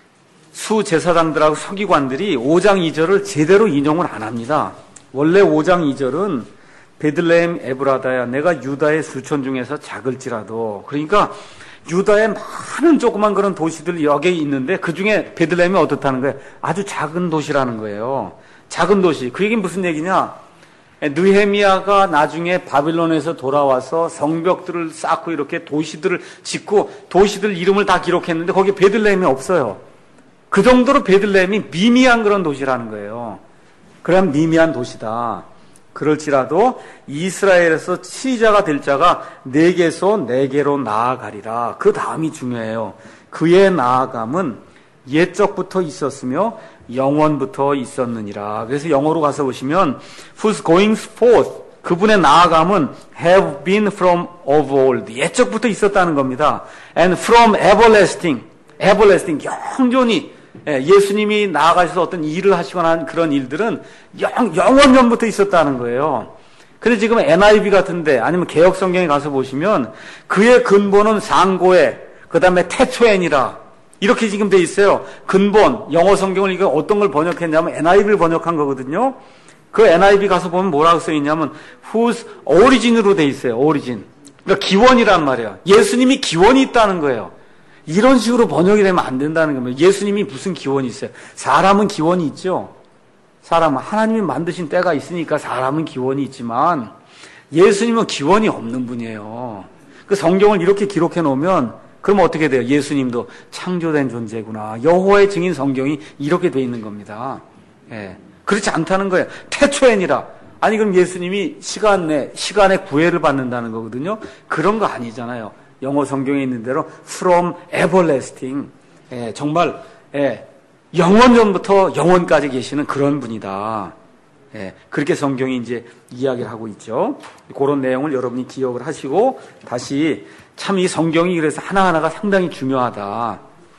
수제사장들하고 서기관들이 5장 2절을 제대로 인용을 안 합니다. 원래 5장 2절은 베들레헴 에브라다야 내가 유다의 수천 중에서 작을지라도 그러니까 유다의 많은 조그만 그런 도시들이 여기 있는데 그중에 베들레헴이 어떻다는 거예요? 아주 작은 도시라는 거예요. 작은 도시. 그 얘기는 무슨 얘기냐? 느헤미야가 나중에 바빌론에서 돌아와서 성벽들을 쌓고 이렇게 도시들을 짓고 도시들 이름을 다 기록했는데 거기에 베들레헴이 없어요. 그 정도로 베들레헴이 미미한 그런 도시라는 거예요. 그럼 미미한 도시다. 그럴지라도 이스라엘에서 치자가 될 자가 내게서 내게로 나아가리라. 그 다음이 중요해요. 그의 나아감은 옛적부터 있었으며 영원부터 있었느니라. 그래서 영어로 가서 보시면 Whose going forth 그분의 나아감은 have been from of old. 옛적부터 있었다는 겁니다. And from everlasting. everlasting. 영존히 예수님이 나아가셔서 어떤 일을 하시거나 한 그런 일들은 영원전부터 있었다는 거예요. 근데 지금 NIV 같은데 아니면 개혁성경에 가서 보시면 그의 근본은 상고에 그 다음에 태초엔이라 이렇게 지금 돼 있어요. 근본 영어 성경을 이거 어떤 걸 번역했냐면 NIV를 번역한 거거든요. 그 NIV 가서 보면 뭐라고 써 있냐면 whose origin으로 돼 있어요. origin. 그러니까 기원이란 말이에요. 예수님이 기원이 있다는 거예요. 이런 식으로 번역이 되면 안 된다는 겁니다. 예수님이 무슨 기원이 있어요? 사람은 기원이 있죠. 사람은 하나님이 만드신 때가 있으니까 사람은 기원이 있지만 예수님은 기원이 없는 분이에요. 그 성경을 이렇게 기록해 놓으면 그러면 어떻게 돼요? 예수님도 창조된 존재구나. 여호와의 증인 성경이 이렇게 돼 있는 겁니다. 예. 그렇지 않다는 거예요. 태초엔이라. 아니 그럼 예수님이 시간에 구애를 받는다는 거거든요. 그런 거 아니잖아요. 영어 성경에 있는 대로 from everlasting. 예, 정말 영원전부터 영원까지 계시는 그런 분이다. 예, 그렇게 성경이 이제 이야기를 하고 있죠. 그런 내용을 여러분이 기억을 하시고 다시 참 이 성경이 그래서 하나하나가 상당히 중요하다.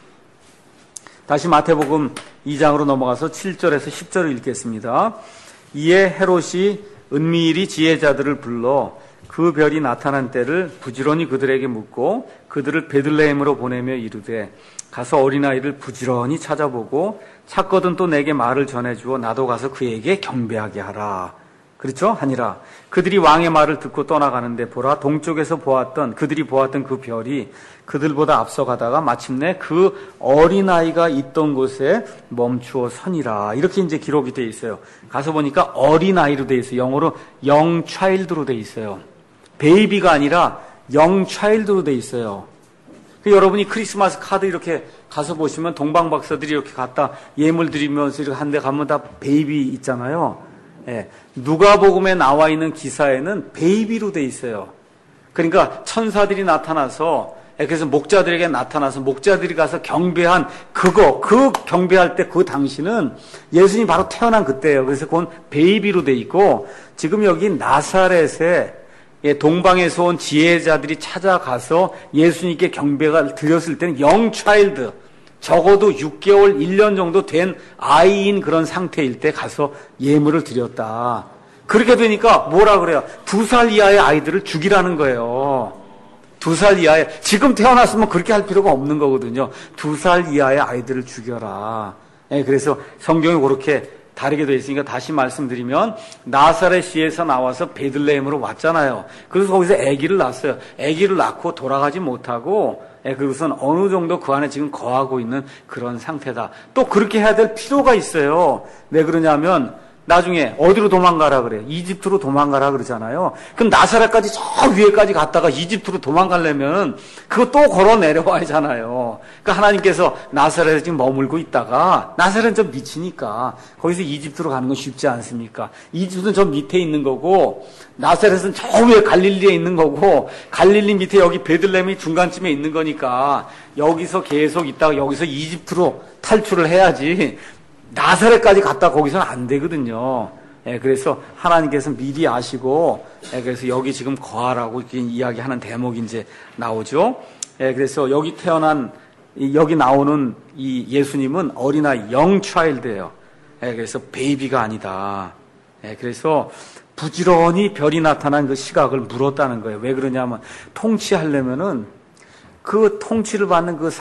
다시 마태복음 2장으로 넘어가서 7절에서 10절을 읽겠습니다. 이에 헤롯이 은밀히 지혜자들을 불러 그 별이 나타난 때를 부지런히 그들에게 묻고 그들을 베들레헴으로 보내며 이르되 가서 어린아이를 부지런히 찾아보고 찾거든 또 내게 말을 전해주어 나도 가서 그에게 경배하게 하라. 그렇죠? 하니라. 그들이 왕의 말을 듣고 떠나가는데 보라 동쪽에서 그들이 보았던 그 별이 그들보다 앞서가다가 마침내 그 어린아이가 있던 곳에 멈추어 서니라. 이렇게 이제 기록이 되어 있어요. 가서 보니까 어린아이로 되어 있어요. 영어로 young child로 되어 있어요. 베이비가 아니라 young child로 되어 있어요. 여러분이 크리스마스 카드 이렇게 가서 보시면 동방박사들이 이렇게 갖다 예물 드리면서 이렇게 한 데 가면 다 베이비 있잖아요. 예. 누가복음에 나와 있는 기사에는 베이비로 돼 있어요. 그러니까 천사들이 나타나서 그래서 목자들에게 나타나서 목자들이 가서 경배한 그 경배할 때 그 당시는 예수님이 바로 태어난 그때예요. 그래서 그건 베이비로 돼 있고 지금 여기 나사렛에 동방에서 온 지혜자들이 찾아가서 예수님께 경배가 드렸을 때는 영차일드 적어도 6개월, 1년 정도 된 아이인 그런 상태일 때 가서 예물을 드렸다. 그렇게 되니까 뭐라 그래요? 2살 이하의 아이들을 죽이라는 거예요. 2살 이하의, 지금 태어났으면 그렇게 할 필요가 없는 거거든요. 2살 이하의 아이들을 죽여라. 그래서 성경이 그렇게 다르게 되어 있으니까 다시 말씀드리면 나사렛시에서 나와서 베들레헴으로 왔잖아요. 그래서 거기서 아기를 낳았어요. 아기를 낳고 돌아가지 못하고 그것은 어느 정도 그 안에 지금 거하고 있는 그런 상태다. 또 그렇게 해야 될 필요가 있어요. 왜 그러냐면 나중에 어디로 도망가라 그래요? 이집트로 도망가라 그러잖아요. 그럼 나사렛까지 저 위에까지 갔다가 이집트로 도망가려면 그거 또 걸어 내려와야 하잖아요. 그러니까 하나님께서 나사렛에 지금 머물고 있다가 나사렛은 좀 미치니까 거기서 이집트로 가는 건 쉽지 않습니까? 이집트는 저 밑에 있는 거고 나사렛은 저 위에 갈릴리에 있는 거고 갈릴리 밑에 여기 베들레헴이 중간쯤에 있는 거니까 여기서 계속 있다가 여기서 이집트로 탈출을 해야지 나사렛까지 갔다 거기서는 안 되거든요. 그래서 하나님께서 미리 아시고 그래서 여기 지금 거하라고 이야기하는 대목이 이제 나오죠. 그래서 여기 여기 나오는 이 예수님은 어린아이 young child예요. 그래서 베이비가 아니다. 그래서 부지런히 별이 나타난 그 시각을 물었다는 거예요. 왜 그러냐면 통치하려면은 그 통치를 받는 그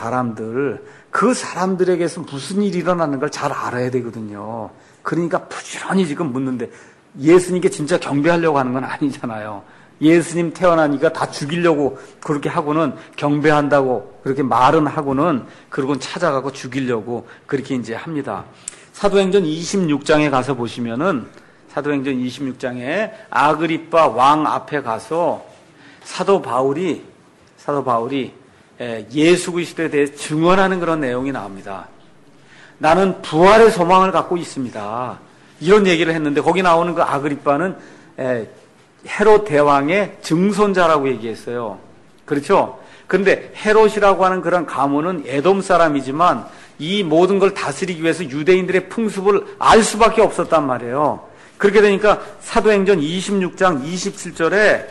사람들에게서 무슨 일이 일어나는 걸 잘 알아야 되거든요. 그러니까 부지런히 지금 묻는데 예수님께 진짜 경배하려고 하는 건 아니잖아요. 예수님 태어나니까 다 죽이려고 그렇게 하고는 경배한다고 그렇게 말은 하고는 그러고는 찾아가고 죽이려고 그렇게 이제 합니다. 사도행전 26장에 가서 보시면은 사도행전 26장에 아그리빠 왕 앞에 가서 사도 바울이 예수 그리스도에 대해 증언하는 그런 내용이 나옵니다. 나는 부활의 소망을 갖고 있습니다. 이런 얘기를 했는데 거기 나오는 그 아그리빠는 헤롯 대왕의 증손자라고 얘기했어요. 그렇죠? 그런데 헤롯이라고 하는 그런 가문은 에돔 사람이지만 이 모든 걸 다스리기 위해서 유대인들의 풍습을 알 수밖에 없었단 말이에요. 그렇게 되니까 사도행전 26장 27절에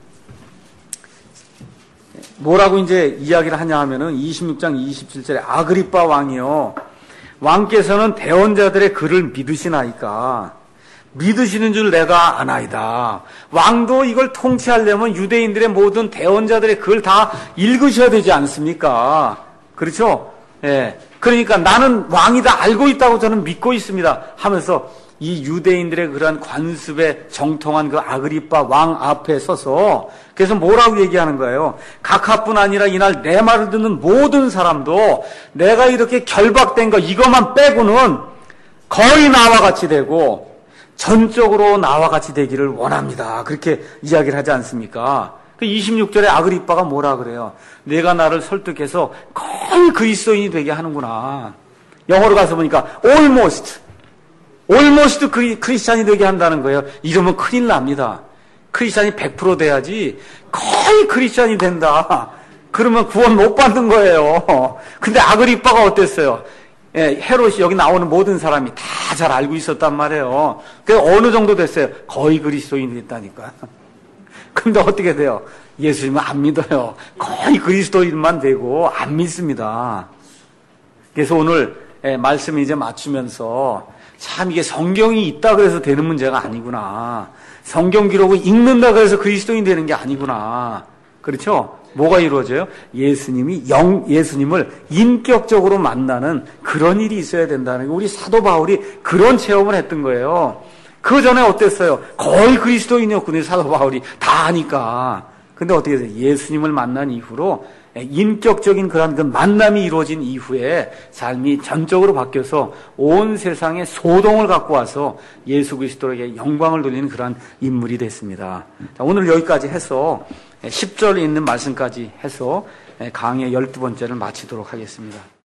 뭐라고 이제 이야기를 하냐 하면은 26장 27절에 아그리빠 왕이요. 왕께서는 대언자들의 글을 믿으시나이까. 믿으시는 줄 내가 아나이다. 왕도 이걸 통치하려면 유대인들의 모든 대언자들의 글을 다 읽으셔야 되지 않습니까? 그렇죠? 예. 그러니까 나는 왕이다 알고 있다고 저는 믿고 있습니다 하면서 이 유대인들의 그러한 관습에 정통한 그 아그리빠 왕 앞에 서서 그래서 뭐라고 얘기하는 거예요? 각하뿐 아니라 이날 내 말을 듣는 모든 사람도 내가 이렇게 결박된 거 이것만 빼고는 거의 나와 같이 되고 전적으로 나와 같이 되기를 원합니다. 그렇게 이야기를 하지 않습니까? 그 26절에 아그리빠가 뭐라 그래요? 내가 나를 설득해서 거의 그리스도인이 되게 하는구나. 영어로 가서 보니까 almost 크리스찬이 되게 한다는 거예요. 이러면 큰일 납니다. 크리스찬이 100% 돼야지 거의 크리스찬이 된다. 그러면 구원 못 받는 거예요. 근데 아그리빠가 어땠어요? 예, 헤롯이 여기 나오는 모든 사람이 다 잘 알고 있었단 말이에요. 그 어느 정도 됐어요? 거의 그리스도인이 됐다니까. 근데 어떻게 돼요? 예수님은 안 믿어요. 거의 그리스도인만 되고 안 믿습니다. 그래서 오늘 말씀을 이제 맞추면서 참 이게 성경이 있다 그래서 되는 문제가 아니구나. 성경 기록을 읽는다 그래서 그리스도인 되는 게 아니구나. 그렇죠? 뭐가 이루어져요? 예수님을 인격적으로 만나는 그런 일이 있어야 된다는 거. 우리 사도 바울이 그런 체험을 했던 거예요. 그 전에 어땠어요? 거의 그리스도인이었거든요. 사도 바울이 다 아니까. 근데 어떻게 돼요? 예수님을 만난 이후로 인격적인 그런 그 만남이 이루어진 이후에 삶이 전적으로 바뀌어서 온 세상에 소동을 갖고 와서 예수 그리스도에게 영광을 돌리는 그런 인물이 됐습니다. 자, 오늘 여기까지 해서 10절에 있는 말씀까지 해서 강의 12번째를 마치도록 하겠습니다.